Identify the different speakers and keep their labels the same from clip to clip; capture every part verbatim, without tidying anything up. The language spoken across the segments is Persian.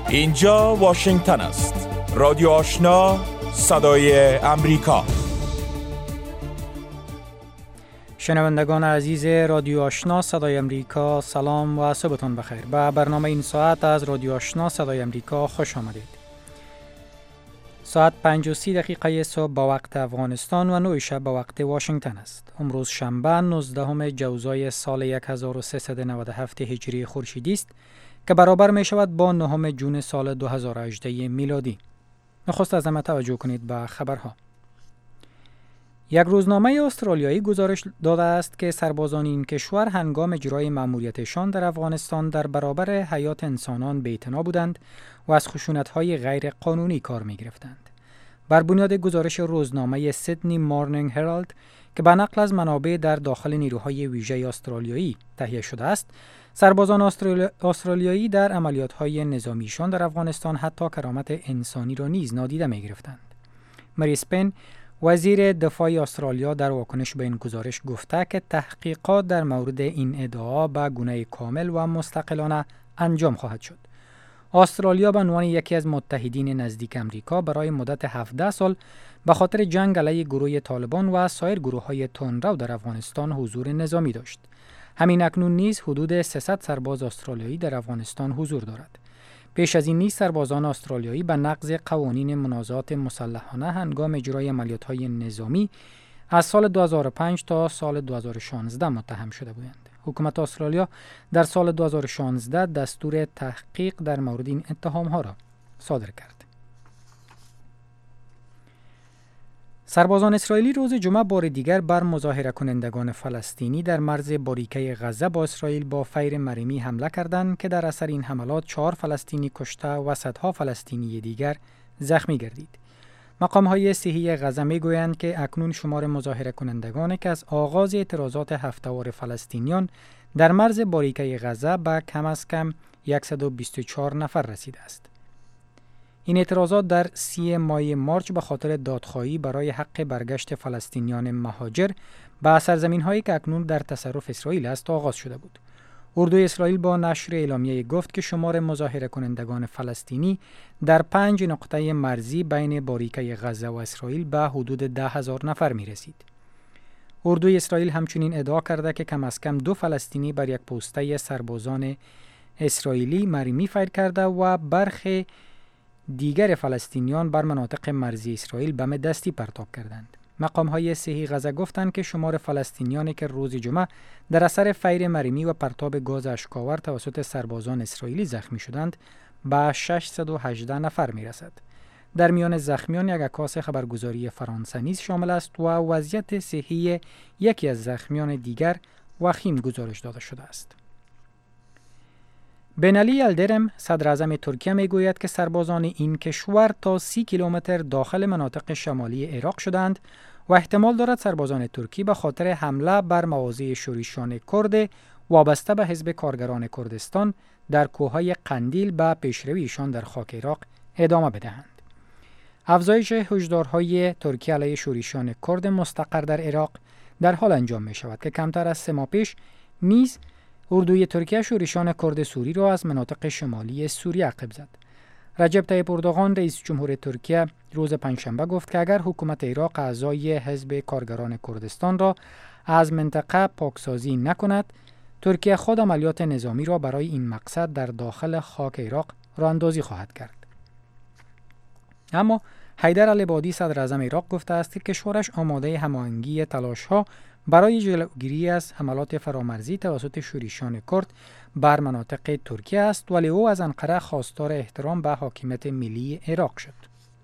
Speaker 1: اینجا واشنگتن است. رادیو آشنا، صدای امریکا.
Speaker 2: شنوندگان عزیز رادیو آشنا صدای امریکا، سلام و صبحتون بخیر. به برنامه این ساعت از رادیو آشنا صدای امریکا خوش آمدید. ساعت پنج و سی دقیقه صبح با وقت افغانستان و نه شب با وقت واشنگتن است. امروز شنبه نوزدهم جوزای سال هزار و سیصد و نود و هفت هجری خورشیدی است که برابر می شود با نهم جون سال دو هزار و هجده میلادی. نخست از همه توجه کنید به خبرها. یک روزنامه استرالیایی گزارش داده است که سربازان این کشور هنگام اجرای مأموریتشان در افغانستان در برابر حیات انسانان بی‌اعتنا بودند و از خشونت‌های غیر قانونی کار می‌گرفتند. بر بنیاد گزارش روزنامه سیدنی مورنینگ هرالد که به نقل از منابع در داخل نیروهای ویژه استرالیایی تهیه شده است، سربازان استرالی... استرالیایی در عملیات‌های نظامیشان در افغانستان حتی کرامت انسانی را نیز نادیده می‌گرفتند. مری اسپین وزیر دفاع استرالیا در واکنش به این گزارش گفته که تحقیقات در مورد این ادعا به گونه کامل و مستقلانه انجام خواهد شد. استرالیا به عنوان یکی از متحدین نزدیک امریکا برای مدت هفده سال به خاطر جنگ علیه گروه طالبان و سایر گروه‌های تندرو در افغانستان حضور نظامی داشت. همین اکنون نیز حدود سیصد سرباز استرالیایی در افغانستان حضور دارد. پیش از این نیز سربازان استرالیایی به نقض قوانین منازعات مسلحانه هنگام اجرای عملیات‌های نظامی از سال دو هزار و پنج تا سال دو هزار و شانزده متهم شده بودند. حکومت استرالیا در سال دو هزار و شانزده دستور تحقیق در مورد این اتهام‌ها را صادر کرد. سربازان اسرائیلی روز جمعه بار دیگر بر مظاهره کنندگان فلسطینی در مرز باریکه غزه با اسرائیل با فیر مرمی حمله کردند که در اثر این حملات چهار فلسطینی کشته و صدها فلسطینی دیگر زخمی گردید. مقام‌های صحی غزه می‌گویند که اکنون شمار مظاهره کنندگانی که از آغاز اعتراضات هفته‌وار فلسطینیان در مرز باریکه غزه به کم از کم صد و بیست و چهار نفر رسیده است. این اعتراضات در سی ماه مارچ به خاطر دادخواهی برای حق برگشت فلسطینیان مهاجر به سرزمین‌هایی که اکنون در تصرف اسرائیل است آغاز شده بود. اردوی اسرائیل با نشر اعلامیه گفت که شمار مظاهره کنندگان فلسطینی در پنج نقطه مرزی بین باریکه غزه و اسرائیل به حدود ده هزار نفر می رسید. اردوی اسرائیل همچنین ادعا کرده که کم از کم دو فلسطینی بر یک پوسته سربازان اسرائیلی مرمی فیر کرده و برخی دیگر فلسطینیان بر مناطق مرزی اسرائیل بم دستی پرتاب کردند. مقام‌های صحی غزه گفتند که شمار فلسطینیانی که روز جمعه در اثر فیر مرمی و پرتاب گاز اشک‌آور توسط سربازان اسرائیلی زخمی شدند به ششصد و هجده نفر می‌رسد. در میان زخمیان یک عکاس خبرگزاری فرانسه نیز شامل است و وضعیت صحی یکی از زخمیان دیگر وخیم گزارش داده شده است. بنالی یلدرم صدر اعظم ترکیه میگوید که سربازان این کشور تا سی کیلومتر داخل مناطق شمالی عراق شدند و احتمال دارد سربازان ترکی به خاطر حمله بر مواضع شورشیان کرد وابسته به حزب کارگران کردستان در کوههای قندیل به پیشرویشان در خاک عراق ادامه بدهند. افزایش هشدارهای ترکیه علیه شورشیان کرد مستقر در عراق در حال انجام می شود که کمتر از سه ماه پیش نیز اردوی ترکیه شورشیان کرد سوری را از مناطق شمالی سوریه عقب زد. رجب طیب اردوغان رئیس جمهور ترکیه روز پنجشنبه گفت که اگر حکومت عراق اعضای حزب کارگران کردستان را از منطقه پاکسازی نکند، ترکیه خود عملیات نظامی را برای این مقصد در داخل خاک عراق راه اندازی خواهد کرد. اما حیدر العبادی صدر اعظم عراق گفته است که کشورش آماده هماهنگی تلاش‌ها برای جلوگیری از حملات فرامرزی توسط شورشیان کرد بر مناطق ترکیه است، ولی او از انقره خواستار احترام به حاکمیت ملی عراق شد.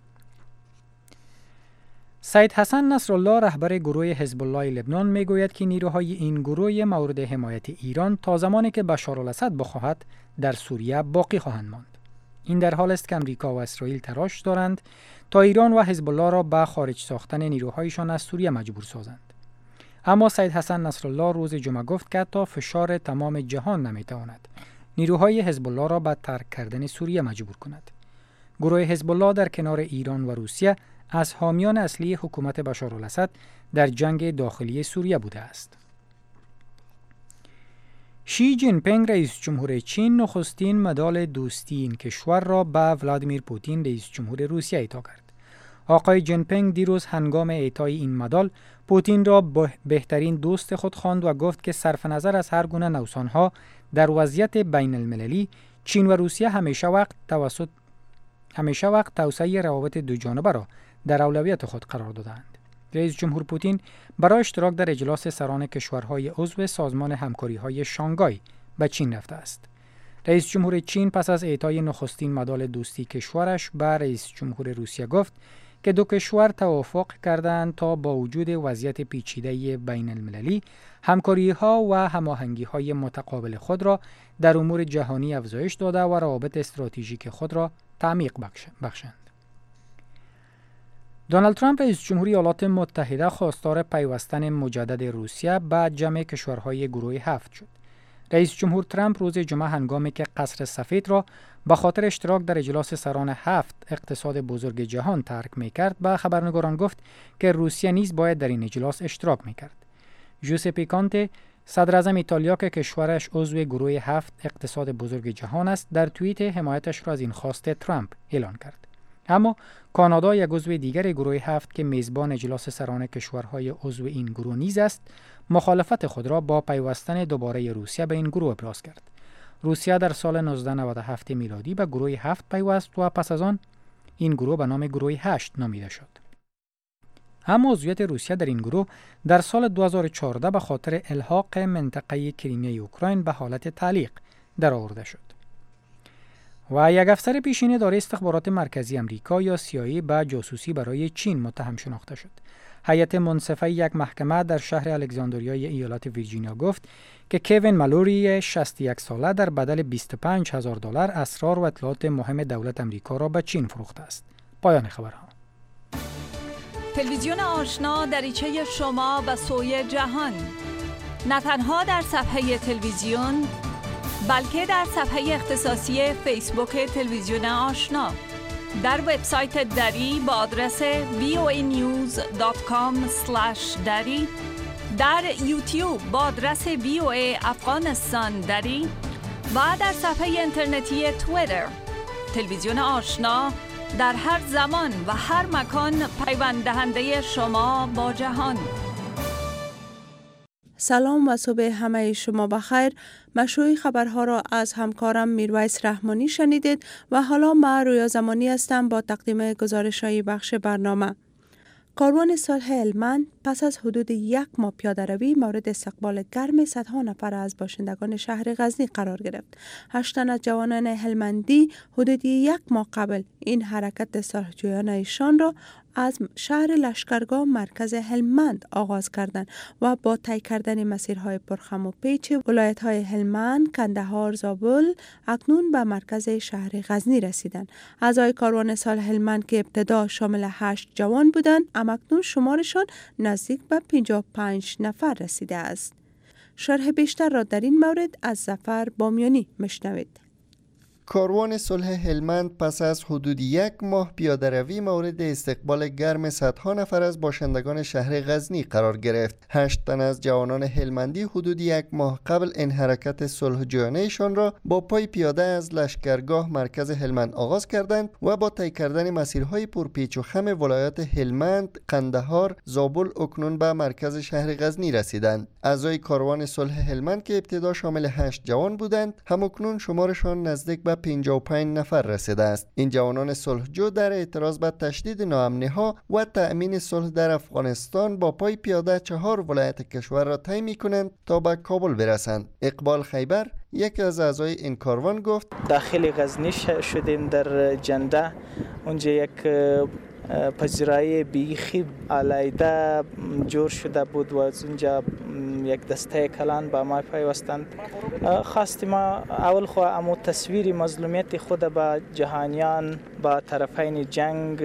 Speaker 2: سید حسن نصرالله رهبر گروه حزب الله لبنان میگوید که نیروهای این گروه مورد حمایت ایران تا زمانی که بشار الاسد بخواهد در سوریه باقی خواهند ماند. این در حال است که امریکا و اسرائیل تلاش دارند تا ایران و حزب الله را به خارج ساختن نیروهایشان از سوریه مجبور سازند. اما سید حسن نصرالله روز جمعه گفت که تا فشار تمام جهان نمیتواند نیروهای حزب الله را به ترک کردن سوریه مجبور کند. گروه حزب الله در کنار ایران و روسیه از حامیان اصلی حکومت بشار الاسد در جنگ داخلی سوریه بوده است. شی جین پینگ رئیس جمهور چین نخستین مدال دوستی این کشور را به ولادیمیر پوتین رئیس جمهور روسیه اعطا کرد. آقای جین پینگ دیروز هنگام اعطای این مدال پوتین را بهترین دوست خود خواند و گفت که صرف نظر از هر گونه نقصان‌ها در وضعیت بین المللی، چین و روسیه همیشه وقت توسط همیشه وقت توسعه روابط دو جانبه را در اولویت خود قرار دادند. رئیس جمهور پوتین برای اشتراک در اجلاس سران کشورهای عضو سازمان همکاری‌های شانگهای به چین رفته است. رئیس جمهور چین پس از اعطای نخستین مدال دوستی کشورش به رئیس جمهور روسیه گفت که دو کشور توافق کردند تا با وجود وضعیت پیچیده بین المللی، همکاری‌ها و هماهنگی‌های متقابل خود را در امور جهانی افزایش داده و روابط استراتژیک خود را تعمیق بخشند. دونالد ترامپ رئیس جمهوری ایالات متحده خواستار پیوستن مجدد روسیه به جمع کشورهای گروه هفت شد. رئیس جمهور ترامپ روز جمعه هنگامی که قصر سفید را به خاطر اشتراک در اجلاس سران هفت اقتصاد بزرگ جهان ترک می‌کرد، به خبرنگاران گفت که روسیه نیز باید در این اجلاس اشتراک می‌کرد. ژوزپه کانته، صدر اعظم ایتالیا که کشورش عضو گروه هفت اقتصاد بزرگ جهان است، در توییت حمایتش را از این خواست ترامپ اعلان کرد. اما کانادا، یک عضو دیگر گروه هفت که میزبان اجلاس سران کشورهای عضو این گروه نیز است، مخالفت خود را با پیوستن دوباره روسیه به این گروه ابراز کرد. روسیه در سال نوزده نود و هفت میلادی به گروه هفت پیوست و پس از آن این گروه به نام گروه هشت نامیده شد. اما عضویت روسیه در این گروه در سال دو هزار و چهارده به خاطر الحاق منطقه کریمیای اوکراین به حالت تعلیق در آورده شد. و یک افسر پیشین اداره استخبارات مرکزی امریکا یا سی آی ای به جاسوسی برای چین متهم شناخته شد. هیئت منصفه یک محکمه در شهر الکساندریای ایالات ویرجینیا گفت که کوین مالوری شصت و یک ساله در بدل بیست و پنج هزار دلار اسرار و اطلاعات مهم دولت امریکا را به چین فروخته است. پایان خبرها.
Speaker 3: تلویزیون آشنا دریچه شما به سوی جهان، نه تنها در صفحه تلویزیون بلکه در صفحه اختصاصی فیسبوک تلویزیون آشنا، در وبسایت دری با آدرس وی او ای نیوز دات کام اسلش دری، در یوتیوب با آدرس وی او ای افغانستان دری و در صفحه اینترنتی توییتر. تلویزیون آشنا در هر زمان و هر مکان پیوند دهنده شما با جهان.
Speaker 4: سلام و صبح همه شما بخیر. مشروع خبرها را از همکارم میرویس رحمانی شنیدید و حالا من رویا زمانی هستم با تقدیم گزارش‌های بخش برنامه. کاروان صلح هلمند پس از حدود یک ماه پیاده روی مورد استقبال گرم صدها نفر از باشندگان شهر غزنی قرار گرفت. هشت تن از جوانان هلمندی حدود یک ماه قبل این حرکت صلح‌جویانه ایشان را از شهر لشکرگاه مرکز هلمند آغاز کردند و با طی کردن مسیرهای پرخم و پیچ ولایت‌های هلمند، کندهار، زابل اکنون به مرکز شهر غزنی رسیدند. اعضای کاروان صلح هلمند که ابتدا شامل هشت جوان بودند، اکنون شمارشان نزدیک به پنجاه و پنج نفر رسیده است. شرح بیشتر را در این مورد از ظفر بامیانی مشنوید.
Speaker 5: کاروان صلح هلمند پس از حدود یک ماه پیاده روی مورد استقبال گرم صدها نفر از باشندگان شهر غزنی قرار گرفت. هشت تن از جوانان هلمندی حدود یک ماه قبل این حرکت صلح‌جویانه‌شان را با پای پیاده از لشکرگاه مرکز هلمند آغاز کردند و با طی کردن مسیرهای پرپیچ و خم ولایات هلمند، قندهار، زابل اکنون به مرکز شهر غزنی رسیدند. اعضای کاروان صلح هلمند که ابتدا شامل هشت جوان بودند، هم اکنون شمارشان نزدیک به پنجاه و پنج نفر رسیده است. این جوانان صلحجو در اعتراض به تشدید ناامنی‌ها و تأمین صلح در افغانستان با پای پیاده چهار ولایت کشور را طی می‌کنند تا به کابل برسند. اقبال خیبر یکی از اعضای این کاروان گفت:
Speaker 6: داخل غزنی شدیم در جنده، اونجا یک پذیرایی بیخی علیده جور شده بود و از اونجا یک دسته کلان با ما پیوستند. خواستیم ما اول خو امو تصویر مظلومیت خود به جهانیان با طرفین جنگ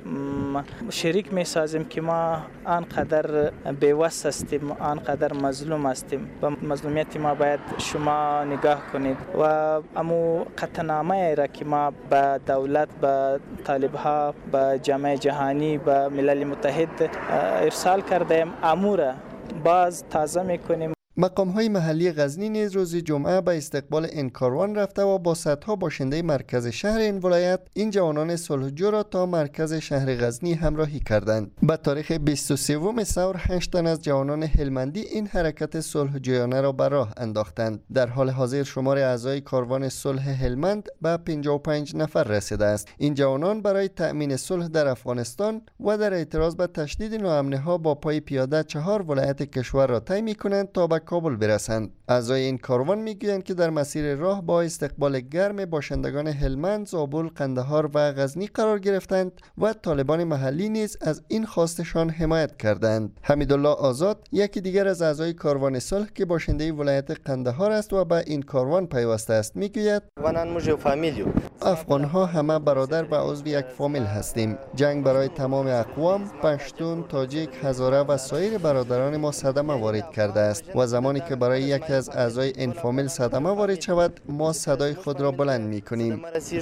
Speaker 6: شریک می سازیم که ما آنقدر بی‌وس هستیم، آنقدر مظلوم هستیم. و مظلومیت ما باید شما نگاه کنید و امو قطعنامه را که ما به دولت، به طالبها، به جامعه جهانی، به ملل متحد ارسال کردیم، امور باز تازه میکنیم.
Speaker 5: مقام‌های محلی غزنی نیز روز جمعه به استقبال این کاروان رفته و با صدها باشنده مرکز شهر این ولایت این جوانان صلحجو را تا مرکز شهر غزنی همراهی کردند. به تاریخ بیست و سوم سور هشت تن از جوانان هلمندی این حرکت صلحجویانه را به راه انداختند. در حال حاضر شمار اعضای کاروان صلح هلمند به پنجاه و پنج نفر رسیده است. این جوانان برای تأمین صلح در افغانستان و در اعتراض به تشدید ناامنی‌ها با پای پیاده چهار ولایت کشور را طی می‌کنند تا به کابل برسند. اعضای این کاروان میگویند که در مسیر راه با استقبال گرم باشندگان هلمند، زابل، قندهار و غزنی قرار گرفتند و طالبان محلی نیز از این خواستشان حمایت کردند. حمیدالله آزاد یکی دیگر از اعضای کاروان صلح که باشنده ولایت قندهار است و به این کاروان پیوسته است میگوید افغان‌ها همه برادر و عضو یک فامیل هستیم. جنگ برای تمام اقوام، پشتون، تاجیک، هزاره و سایر برادران ما صدمه وارد کرده است و زمانی که برای یکی از اعضای این فامیل صدمه وارد شود ما صدای خود را بلند می‌کنیم.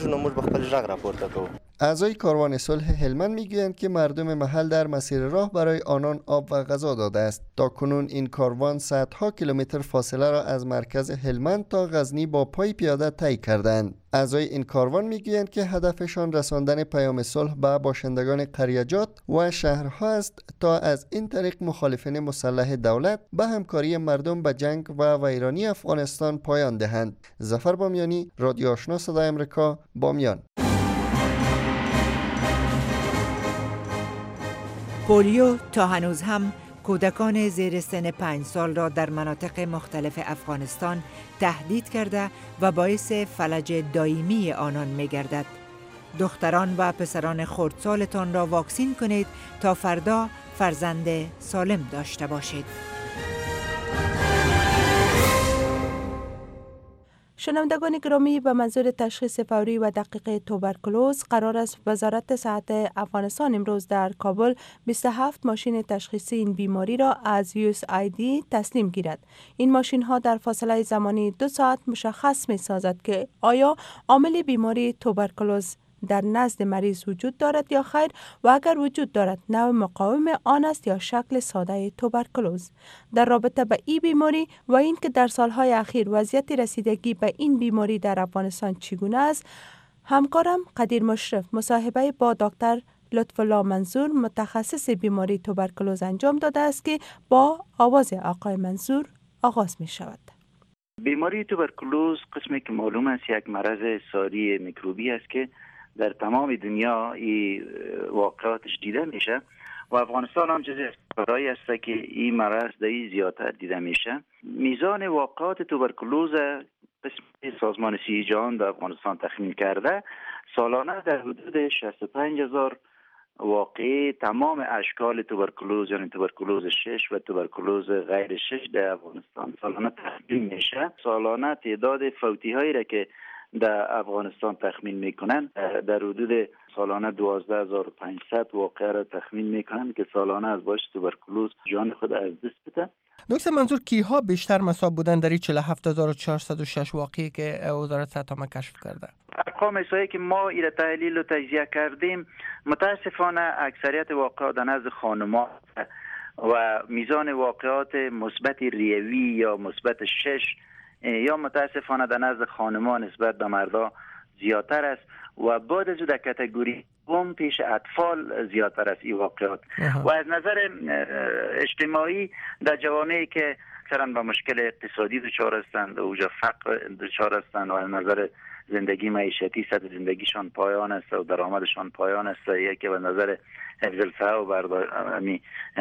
Speaker 5: اعضای کاروان صلح هلمند میگویند که مردم محل در مسیر راه برای آنان آب و غذا داده است. تا کنون این کاروان صدها کیلومتر فاصله را از مرکز هلمند تا غزنی با پای پیاده طی کردند. اعضای این کاروان میگویند که هدفشان رساندن پیام صلح به باشندگان قریجات و شهرها است تا از این طریق مخالفین مسلح دولت به همکاری مردم به جنگ و ویرانی افغانستان پایان دهند. ظفر بامیانی، رادیو آشنا صدای آمریکا، بامیان.
Speaker 7: پولیو تا هنوز هم کودکان زیر سن پنج سال را در مناطق مختلف افغانستان تهدید کرده و باعث فلج دائمی آنان می گردد. دختران و پسران خردسالتان را واکسین کنید تا فردا فرزند سالم داشته باشید.
Speaker 4: شنوندگان گرامی، به منظور تشخیص فوری و دقیق توبرکلوز قرار است وزارت صحت افغانستان امروز در کابل بیست و هفت ماشین تشخیصی این بیماری را از یو اس آی دی تسلیم گیرد. این ماشین ها در فاصله زمانی دو ساعت مشخص می سازد که آیا عامل بیماری توبرکلوز در نزد مریض وجود دارد یا خیر و اگر وجود دارد نوع مقاوم آن است یا شکل ساده توبرکلوز. در رابطه به این بیماری و اینکه در سالهای اخیر وضعیت رسیدگی به این بیماری در افغانستان چگونه است، همکارم قدیر مشرف مصاحبه با دکتر لطف‌الله منظور متخصص بیماری توبرکلوز انجام داده است که با آواز آقای منظور آغاز می شود.
Speaker 8: بیماری توبرکلوز قسمی که معلوم است یک مرض ساری میکروبی است که در تمام دنیا این واقعاتش دیده میشه و افغانستان هم جزو کشورهایی است که این مرض در زیادتر دیده میشه. میزان واقعات توبرکلوز قسم سازمان صحت جهان در افغانستان تخمین کرده سالانه در حدود شصت و پنج هزار واقعه تمام اشکال توبرکلوز یعنی توبرکلوز شش و توبرکلوز غیر شش در افغانستان سالانه تخمین میشه. سالانه تعداد فوتی هایی را که در افغانستان تخمین میکنن در حدود سالانه دوازده هزار و پانصد واقعه را تخمین میکنن که سالانه از باعث توبرکلوز جان خود از دست بده.
Speaker 9: دکتر منظور کیها بیشتر مصاب بودن در این چهل و هفت هزار و چهارصد و شش واقعی که وزارت صحت ما کشف کرده؟
Speaker 8: ارقام احصایی که ما ایره تحلیل و تجزیه کردیم متاسفانه اکثریت واقعات در نزد خانم‌ها و میزان واقعات مثبت ریوی یا مثبت شش یا متاسفانه در نزد خانمان نسبت به مردا زیادتر است و بعد از در کاتگوری دوم پیش اطفال زیادتر است این واقعات. و از نظر اجتماعی در جوامعی که اکثرا به مشکل اقتصادی دچار هستند و اوجا فقر دچار هستند و از نظر زندگی معیشتی سطح زندگیشان پایان است و درآمدشان پایان است یا که به نظر حفظ الصحه و برداشتنی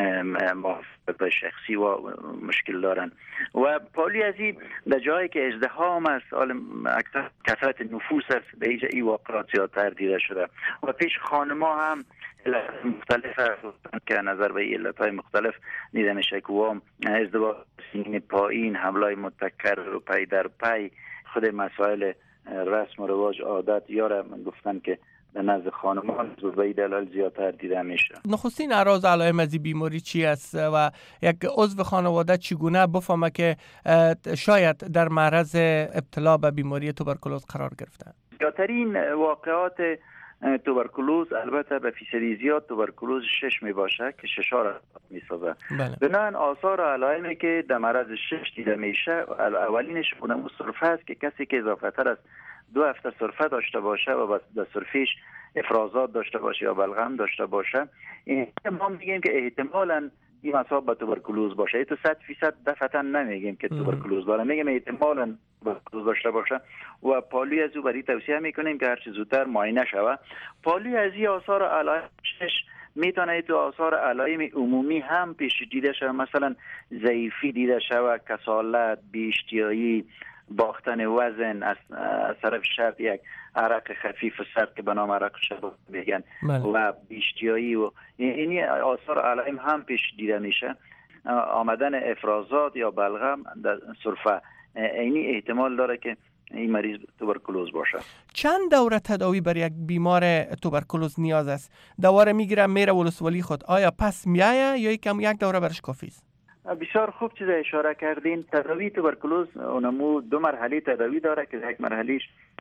Speaker 8: محافظت شخصی و مشکل دارند و پالی از این در جایی که ازدحام است اکثر کثرت نفوس است به ایجا این واقعات زیادتر دیده شده و پیش خانما هم علت مختلف که نظر به علتهای مختلف دیده میشه که ازدواج سنین پایین حملای متکرر و پی در پی خود مسائل رسم و رواج عادت یاره من گفتن که به نزد خانمان به این دلایل زیادتر دیده میشه.
Speaker 9: نخستین اعراض علائم از این بیماری چی است و یک عضو خانواده چگونه بفهمه که شاید در معرض ابتلا به بیماری توبرکلوز قرار گرفته؟
Speaker 8: زیادترین واقعات توبرکولوز البته به فیصدی زیاد توبرکولوز شش می باشه که ششار می سازه. بنابراین آثار و علائمی که در مرض شش دیده میشه، اولینش اونمو سرفه است که کسی که اضافه تر از دو هفته سرفه داشته باشه و در سرفیش افرازات داشته باشه یا بلغم داشته باشه، این ما میگیم که احتمالاً این مصاب به توبرکولوز باشه. ای تو صد فیصد دفعتا نمیگیم که توبرکولوز داره، میگیم احتمالاً توبرکولوز داشته باشه و پالوی از او برای توصیه میکنیم که هرچی زودتر معاینه شود. پالوی از این آثار علائمش میتونه تو آثار علائم عمومی هم پیش دیده شود، مثلا ضعیفی دیده شود، کسالت، بی‌اشتهایی، باختن وزن از طرف شرط یک عرق خفیف و سرد که به نام عرق شب بگن و بی‌اشتهایی و این آثار علائم هم پیش دیده میشه. آمدن افرازات یا بلغم در سرفه، اینی احتمال داره که این مریض توبرکولوز باشه.
Speaker 9: چند دوره تداوی برای یک بیمار توبرکولوز نیاز است؟ دوره میگیره میره ولسوالی خود، آیا پس میایه یا یکم یک دوره برش کافی است؟
Speaker 8: بسیار خوب چیز اشاره کردین. تداوی توبرکولوز اونمو دو مرحله تداوی داره که یک مرحلهش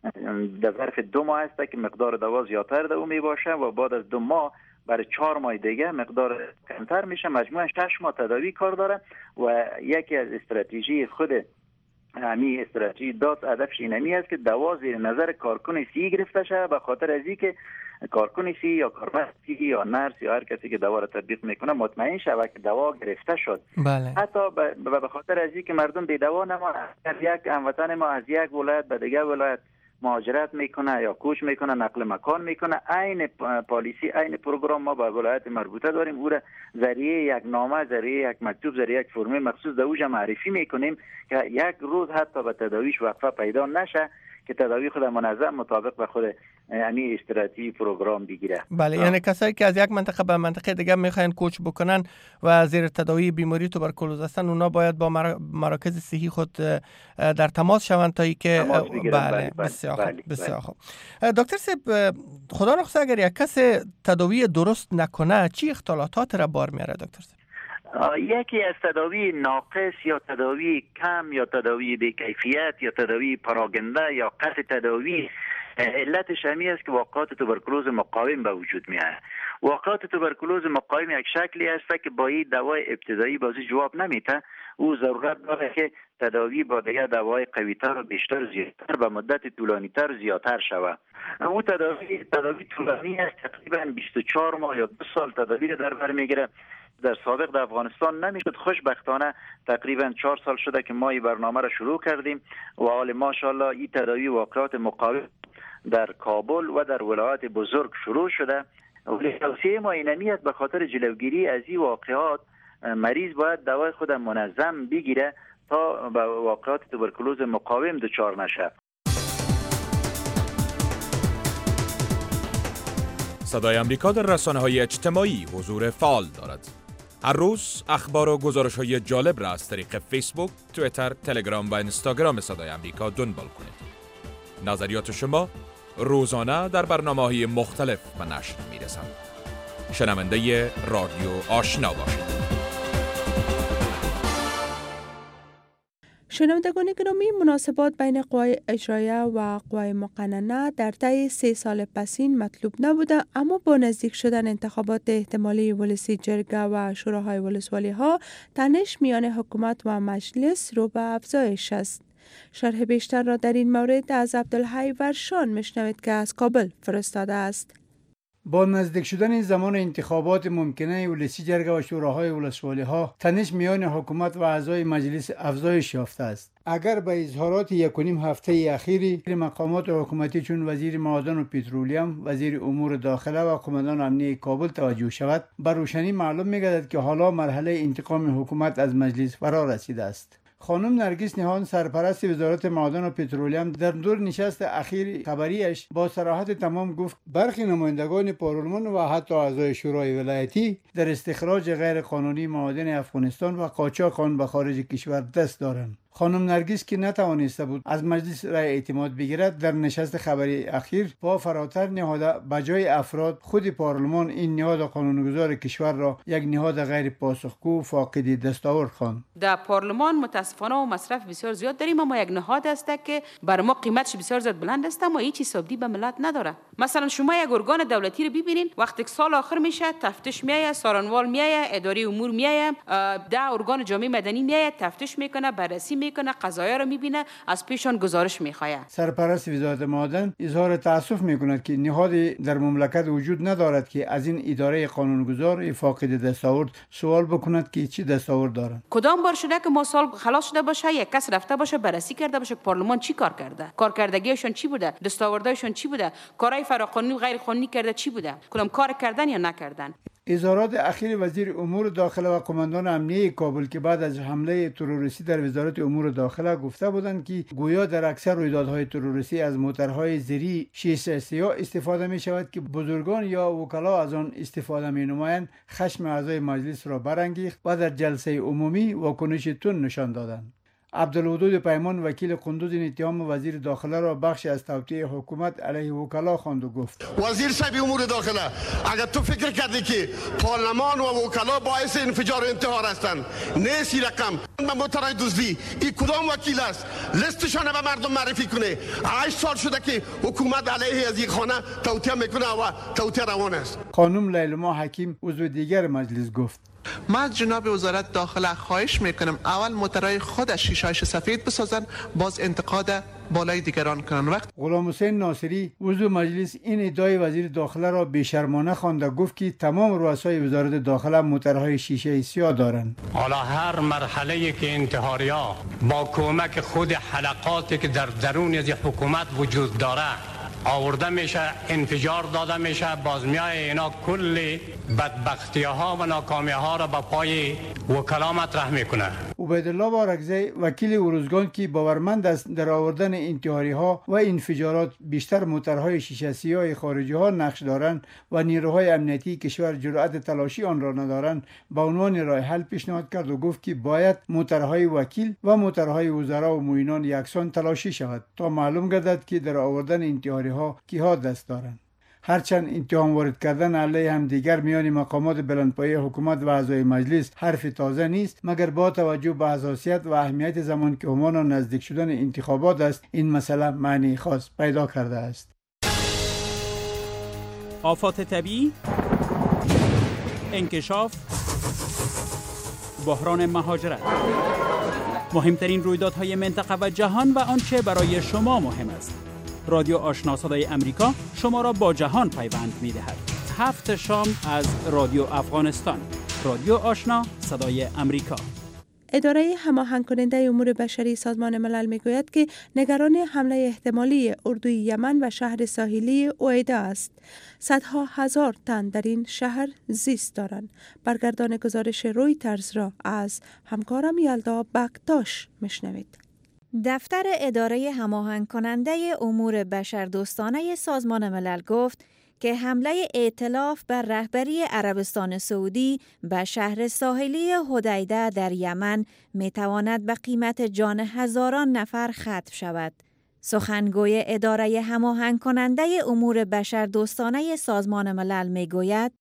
Speaker 8: در ظرف دو ماه است که مقدار دوا زیادتر دو می باشه و بعد از دو ماه برای چهار ماه دیگه مقدار کمتر میشه. مجموعاً شش ماه تداوی کار داره و یکی از استراتژی خود همی استراتژی دات هدفش اینمی است که دوا زیر نظر کارکن سی گرفته شه، به خاطر از اینکه کارکن سی یا کارمند سی یا نرس یا هر کسی که دوا را تطبیق میکنه مطمئن شود که دوا گرفته شد.
Speaker 9: بله.
Speaker 8: حتی به خاطر از اینکه مردم بی دوا نمانه، یک هموطن ما از یک ولایت به دیگه ولایت مهاجرت میکنه یا کوچ میکنه، نقل مکان میکنه، عین پالیسی عین پروگرام ما با ولایت مربوطه داریم، او را ذریعه یک نامه، ذریعه یک مکتوب، ذریعه یک فرمه مخصوص در اوجا معرفی میکنیم که یک روز حتی به تداویش وقفه پیدا نشه که تداوی خود منظم مطابق به خود یعنی استراتژی پروگرام بگیره.
Speaker 9: بله، یعنی کسایی که از یک منطقه به منطقه دیگه میخواین کوچ بکنن و زیر تداوی بیماری توبرکولوز هستن، اونا باید با مراکز صحی خود در تماس شوند تا اینکه بله بسیار خوب بسیار خوب. دکتر صاحب، خدا نخواسته اگر یک کس تداوی درست نکنه چی اختلالات را بار میاره دکتر صاحب؟
Speaker 8: یکی از تداوی ناقص یا تداوی کم یا تداوی بی‌کیفیت یا تداوی پراگنده یا قطع تداوی، علتش همی است که واقعات توبرکولوز مقاوم به وجود میاد. واقعات توبرکولوز مقاوم یک شکلی است که با این دوای ابتدایی بازی جواب نمیده. او ضرورت داره که تداوی با دیگر دوای قوی‌تر و بیشتر زیادتر به مدت طولانی‌تر زیادتر شود. او تداوی تداوی طولانی است، تقریبا بیست و چهار ماه یا دو سال تداوی در بر میگیره. در سابق در افغانستان نمیشد. خوشبختانه تقریبا چهار سال شده که ما این برنامه را شروع کردیم و حال ماشاءالله این تداوی واقعات مقاوم در کابل و در ولایات بزرگ شروع شده. ولی توصیه ما اینمی است به خاطر جلوگیری از این واقعات مریض باید دوای خود منظم بگیره تا به واقعات توبرکولوز مقاوم دچار نشه.
Speaker 1: صدای امریکا در رسانه‌های اجتماعی حضور فعال دارد. هر روز اخبار و گزارش‌های جالب را از طریق فیسبوک، توییتر، تلگرام و اینستاگرام صدای امریکا دنبال کنید. نظریات شما روزانه در برنامه‌های مختلف به نشر می‌رسند. شنونده رادیو آشنا باشید.
Speaker 4: شنوندگان گرامی، مناسبات بین قوای اجرایه و قوای مقننه در طی سه سال پسین مطلوب نبوده، اما با نزدیک شدن انتخابات احتمالی ولسی جرگه و شوراهای ولسوالی ها، تنش میان حکومت و مجلس رو به افزایش است. شرح بیشتر را در این مورد از عبدالحی ورشان میشنوید که از کابل فرستاده است.
Speaker 10: با نزدیک شدن زمان انتخابات ممکنه ولسی جرگه و شوراهای ولسوالی ها، تنش میان حکومت و اعضای مجلس افزایش یافته است. اگر به اظهارات یک و نیم هفته اخیری مقامات حکومتی چون وزیر معادن و پترولیم، وزیر امور داخله و قماندان امنیه کابل توجه شود، بر روشنی معلوم می‌گردد که حالا مرحله انتقام حکومت از مجلس فرا رسیده است. خانم نرگس نهان، سرپرست وزارت معادن و پترولیم، در دور نشست اخیر خبریش با صراحت تمام گفت برخی نمایندگان پارلمان و حتی اعضای شورای ولایتی در استخراج غیر قانونی معادن افغانستان و قاچاق آن به خارج کشور دست دارند. خانم نرگس که نتوانسته بود از مجلس رای اعتماد بگیرد در نشست خبری اخیر با فراتر نهاده بجای افراد خود پارلمان این نهاد قانونگذار کشور را یک نهاد غیر پاسخگو فاقد دستاورد خواند.
Speaker 11: در پارلمان متاسفانه و مصرف بسیار زیاد داریم، اما یک نهاد است که بر ما قیمتش بسیار زیاد بلند است اما هیچ حسابی به ملت نداره. مثلا شما یک ارگان دولتی رو ببینید وقتی سال آخر میشه تفتیش میایه، سارنوال میایه، اداره امور میایه، ده ارگان جامعه مدنی میایه تفتیش میکنه، بررسی میکنه، قضایا رو میبینه، از پیشان گزارش میخواه.
Speaker 10: سرپرست وزارت معدن اظهار تاسف میکند که نهادی در مملکت وجود ندارد که از این اداره قانونگذار فاقد دستاورد سوال بکند که چی دستاورد دارند.
Speaker 11: کدام بار شده که ما سال خلاص شده باشه یک کس رفته باشه بررسی کرده باشه پارلمان چی کار کرده، کارکردگیشون چی بوده، دستاوردهایشون چی بوده، کارهای فراقانونی و غیر قانونی کرده چی بوده، کدام کار کردن یا نکردن.
Speaker 10: اظهارات اخیر وزیر امور داخله و قماندان امنیه کابل که بعد از حمله تروریستی در وزارت امور داخله گفته بودند که گویا در اکثر رویدادهای تروریستی از موترهای زیری شش سیاه استفاده می شود که بزرگان یا وکلا از آن استفاده می نمایند، خشم اعضای مجلس را برانگیخت و در جلسه عمومی واکنش تند نشان دادند. عبدالودود پیمان وکیل قندوز این اتهام وزیر داخله را بخشی از توطئه حکومت علیه وکلا خواند و گفت
Speaker 12: وزیر صاحب امور داخله اگر تو فکر کردی که پارلمان و وکلا باعث انفجار و انتحار هستند، نیست این رقم. من موترهای دزدی این کدام وکیل است؟ لیستشان به مردم معرفی کنه. هشت سال شده که حکومت علیه از این خانه توطئه میکنه و توطئه روان است.
Speaker 10: خانم لیلما حکیم عضو دیگر مجلس گفت
Speaker 13: ما از جناب وزارت داخله خواهش میکنم اول موترهای خود شیشه‌اش سفید بسازن، باز انتقاد بالای دیگران کنن. وقت
Speaker 10: غلام حسین ناصری عضو مجلس این ادعای وزیر داخله را بی‌شرمانه خواند و گفت که تمام رؤسای وزارت داخله موترهای شیشه سیاه دارند.
Speaker 14: حالا هر مرحله که انتحاریا با کمک خود حلقاتی که در درون از حکومت وجود داره آورده میشه، انفجار داده میشه، باز میای اینا کل بدبختی ها و ناکامی ها را با پای وکلا مطرح میکنه.
Speaker 10: عبیدالله بارکزی وکیل ارزگان که باورمند است در آوردن انتحاری ها و انفجارات بیشتر موترهای شیشه سیاه خارجی ها نقش دارند و نیروهای امنیتی کشور جرأت تلاشی آن را ندارند، به عنوان راه حل پیشنهاد کرد و گفت که باید موترهای وکیل و موترهای وزرا و معینان یکسان تلاشی شود تا معلوم گردد که در آوردن انتحاری ها کیها دست دارند. هرچند اتهام وارد کردن علیه هم دیگر میان مقامات بلندپایه حکومت و اعضای مجلس حرف تازه نیست، مگر با توجه به حساسیت و اهمیت زمان که همان نزدیک شدن انتخابات است این مسئله معنی خاص پیدا کرده است.
Speaker 15: آفات طبیعی، انکشاف، بحران مهاجرت، مهمترین رویدادهای منطقه و جهان و آنچه برای شما مهم است. رادیو آشنا صدای امریکا شما را با جهان پیوند می دهد. هفت شام از رادیو افغانستان. رادیو آشنا صدای امریکا.
Speaker 4: اداره هماهنگ کننده امور بشری سازمان ملل میگوید که نگران حمله احتمالی اردوی یمن و شهر ساحلی هودیده است. صدها هزار تن در این شهر زیست دارند. برگردان گزارش رویترز را از همکارم یلدا بکتاش میشنوید.
Speaker 16: دفتر اداره هماهنگ کننده امور بشردوستانه سازمان ملل گفت که حمله ائتلاف بر رهبری عربستان سعودی به شهر ساحلی حدیده در یمن میتواند به قیمت جان هزاران نفر ختم شود. سخنگوی اداره هماهنگ کننده امور بشردوستانه سازمان ملل میگوید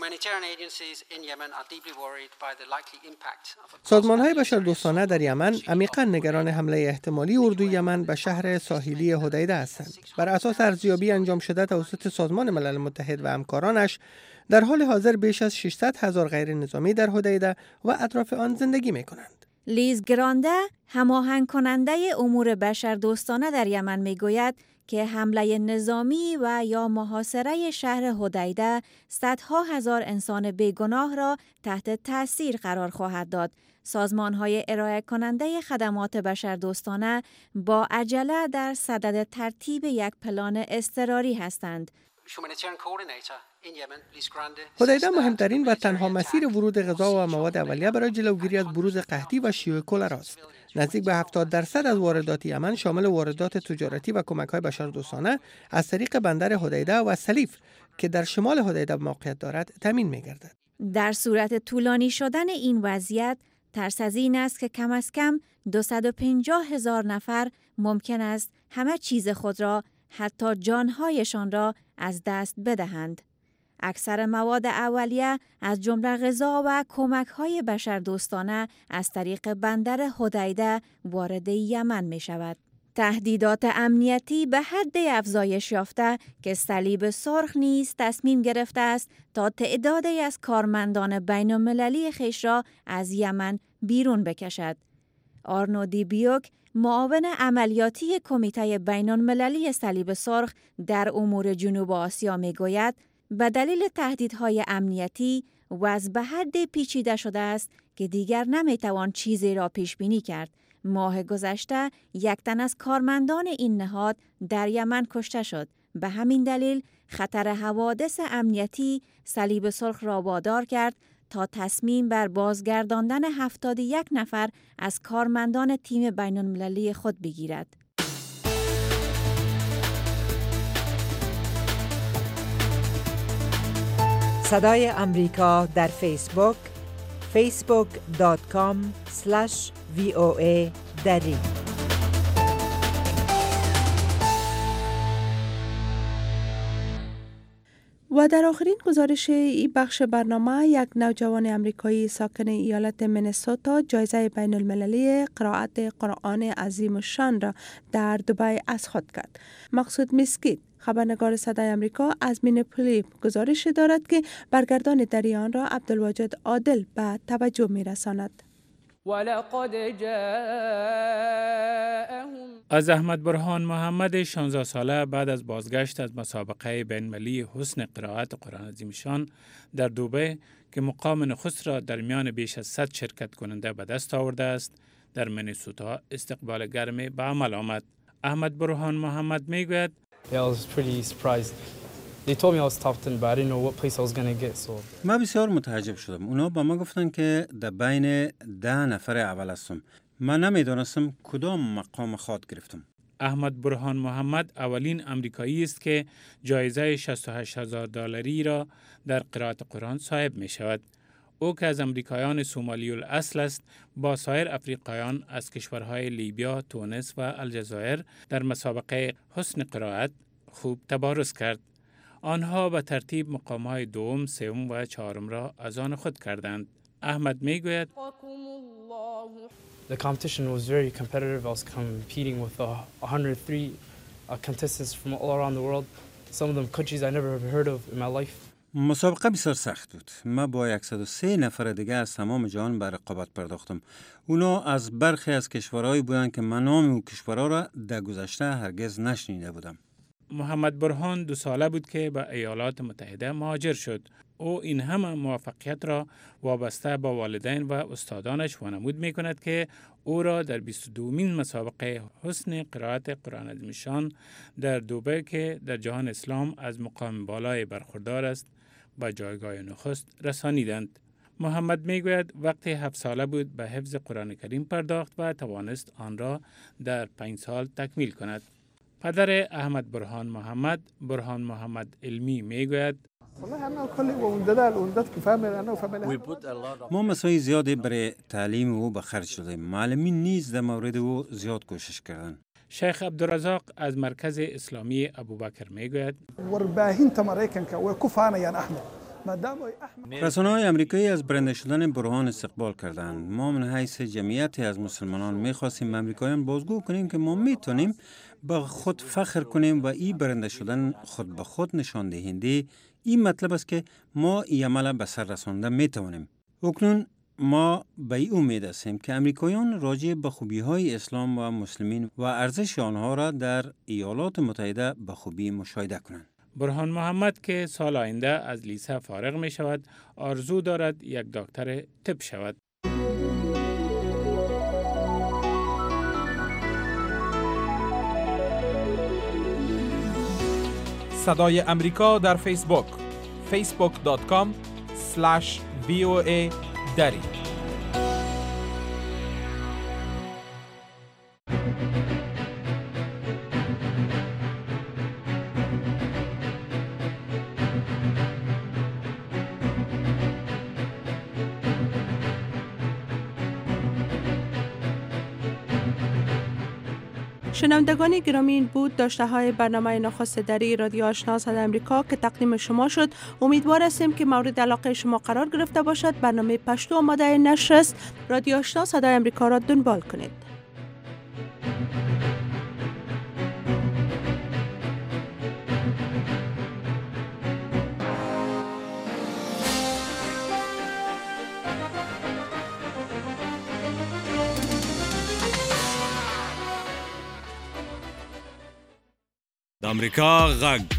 Speaker 9: سازمان‌های بشردوستانه در یمن عمیقاً نگران حمله احتمالی اردوی یمن به شهر ساحلی حدیده هستند. بر اساس ارزیابی انجام شده توسط سازمان ملل متحد و همکارانش، در حال حاضر بیش از ششصد هزار غیر نظامی در حدیده و اطراف آن زندگی می‌کنند.
Speaker 16: لیز گرانده، هماهنگ کننده امور بشردوستانه در یمن میگوید که حمله نظامی و یا محاصره شهر حدیده صدها هزار انسان بیگناه را تحت تأثیر قرار خواهد داد. سازمان‌های ارائه کننده خدمات بشردوستانه با عجله در صدد ترتیب یک پلان اضطراری هستند.
Speaker 9: حدیده مهمترین و تنها مسیر ورود غذا و مواد اولیه برای جلوگیری از بروز قحطی و شیوع کلر است. نزدیک به هفتاد درصد از واردات یمن شامل واردات تجارتی و کمک‌های بشردوستانه از طریق بندر حدیده و سلیف که در شمال حدیده موقعیت دارد تامین می‌گردد.
Speaker 16: در صورت طولانی شدن این وضعیت، ترس از این است که کم از کم دویست و پنجاه هزار نفر ممکن است همه چیز خود را، حتی جانهایشان را از دست بدهند. اکثر مواد اولیه از جمله غذا و کمک‌های بشردوستانه از طریق بندر حدیده وارد یمن می شود. تهدیدات امنیتی به حد افزایش یافته که صلیب سرخ نیز تصمیم گرفته است تا تعدادی از کارمندان بین‌المللی خویش را از یمن بیرون بکشد. آرنو دی بیوک، معاون عملیاتی کمیته بین‌المللی صلیب سرخ در امور جنوب آسیا میگوید به دلیل تهدیدهای امنیتی وضع به حد پیچیده شده است که دیگر نمیتوان چیزی را پیش بینی کرد. ماه گذشته یک تن از کارمندان این نهاد در یمن کشته شد. به همین دلیل خطر حوادث امنیتی صلیب سرخ را وادار کرد تا تصمیم بر بازگرداندن هفتاد و یک نفر از کارمندان تیم بین‌المللی خود بگیرد.
Speaker 7: صدای امریکا در فیسبوک فیسبوک دات کام اسلش وی او ای دری.
Speaker 4: و در آخرین گزارش این بخش برنامه، یک نوجوان امریکایی ساکن ایالت مینسوتا جایزه بین المللی قرائت قرآن عظیم الشان را در دبی از خود کرد. مقصود مسکیت، خبرنگار صدای امریکا از مینیاپولیس گزارش دارد که برگردان دریان را عبدالواجد عادل به توجه می رساند.
Speaker 15: از احمد برهان محمد شانزده ساله بعد از بازگشت از مسابقه بین‌المللی حسن قرائت قرآن عظیم شان در دبی که مقام نخست را در میان بیش از صد شرکت کننده به دست آورده است، در مینیسوتا استقبال گرمی به عمل آمد. احمد برهان محمد میگوید
Speaker 17: ما بسیار متعجب شدم. اونا با ما گفتن که در بین ده نفر اول هستم. من نمیدانستم کدام مقام خود گرفتم.
Speaker 15: احمد برهان محمد اولین امریکایی است که جایزه شصت و هشت هزار دلاری را در قرائت قرآن صاحب می شود. او که از امریکایان سومالی الاصل است، با سایر افریقایان از کشورهای لیبیا، تونس و الجزایر در مسابقه حسن قرائت خوب تبارز کرد. آنها به ترتیب مقام‌های دوم، سوم و چهارم را از آن خود کردند. احمد میگوید
Speaker 18: The competition was very competitive. I was competing with uh, one hundred three uh, contestants from all around the world. Some of them countries I never heard of in my life.
Speaker 17: مسابقه بسیار سخت بود. ما با صد و سه نفر دیگه از تمام جهان به رقابت پرداختم. اونا از برخی از کشورهایی بودند که من نام او کشورها را در گذشته هرگز نشنیده بودم.
Speaker 15: محمد برهان دو ساله بود که به ایالات متحده مهاجر شد. او این همه موفقیت را وابسته با والدین و استادانش وانمود می کند که او را در بیست و دومین مسابقه حسن قرائت قرآن عظیم شان در دبی که در جهان اسلام از مقام بالای برخوردار است به جایگاه نخست رسانیدند. محمد می گوید وقتی هفت ساله بود به حفظ قرآن کریم پرداخت و توانست آن را در پنج سال تکمیل کند. پدر احمد برهان محمد، برهان محمد علمی می گوید
Speaker 17: ما مساعی زیادی برای تعلیم او به خرج شدیم. معلمین نیز در مورد او زیاد کوشش کردند.
Speaker 15: شیخ عبدالرزاق از مرکز اسلامی ابوبکر می گوید
Speaker 17: رسانه‌های امریکایی از برنده شدن برهان استقبال کردند. ما من حیث جمعیتی از مسلمانان می‌خواستیم امریکایان بازگو کنیم که ما میتونیم با خود فخر کنیم و این برنده شدن خود به خود نشان دهنده این مطلب است که ما این عمل به سر رسانده میتوانیم. اکنون ما به این امید هستیم که امریکایان راجع به خوبی‌های اسلام و مسلمین و ارزش آنها را در ایالات متحده به خوبی مشاهده کنند.
Speaker 15: برهان محمد که سال آینده از لیسه فارغ می شود، آرزو دارد یک دکتر طب شود.
Speaker 1: صدای امریکا در فیسبوک فیسبوک دات کام اسلش وی او ای دری.
Speaker 4: شنوندگان گرامی، این بود داشته های برنامه نخست دری رادیو آشنا صدای امریکا که تقدیم شما شد. امیدوار هستیم که مورد علاقه شما قرار گرفته باشد. برنامه پشتو آماده نشر است. رادیو آشنا صدای امریکا را دنبال کنید.
Speaker 19: د امریکا غږ